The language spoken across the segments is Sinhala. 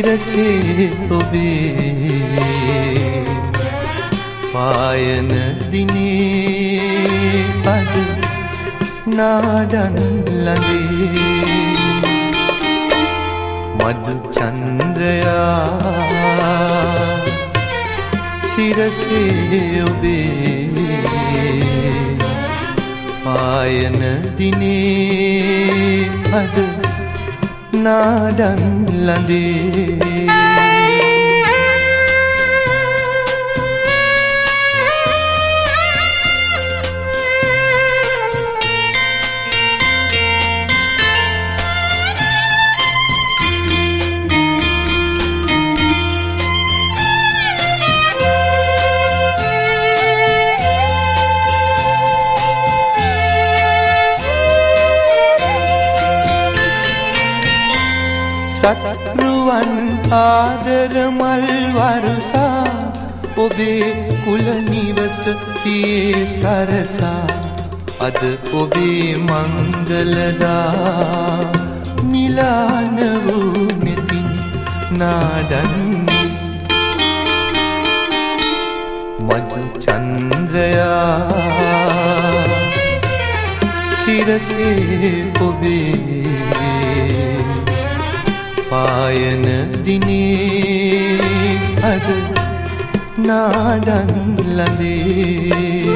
සිරසේ ඔබේ පායන දිනේ අද නාඩන් ළඟේ මధు චන්ද්‍රයා සිරසේ ඔබේ පායන දිනේ අද නාඩන් ළඟේ සත්රුවන් ආදර මල් වරුසා ඔබේ කුල නිවස තියේ සරසා අද ඔබේ මංගලදා මිලාන වූ මෙතින් නාඩන්නේ මధු චන්ද්‍රයා සිරසේ ඔබේ පායන දිනේ අද නාඩන් ළඟේ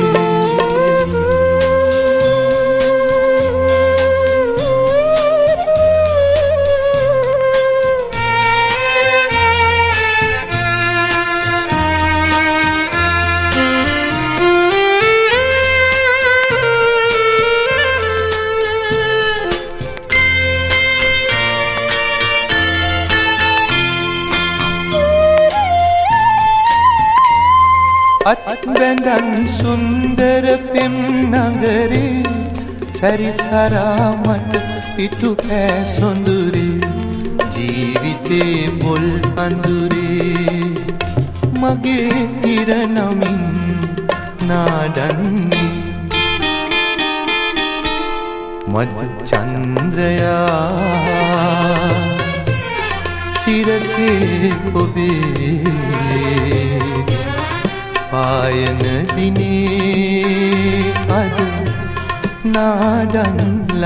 අත්බැඳන් සුන්දර පෙම් නගරේ සැරිසරා මට පිටු පෑ සොඳුරේ ජීවිතේ පොල් අඳුරේ මගේ ඉර නමින් නාඩන්නේ මధు චන්ද්‍රයා සිරසේ ඔබේ පායන දිනේ අද නාඩන්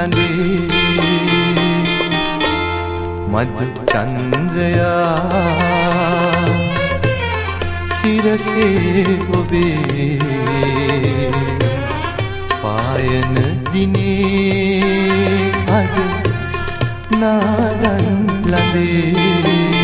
ළඟේ මధు චන්ද්‍රයා සිරසේ ඔබේ පායන දිනේ අද නාඩන් ළඟේ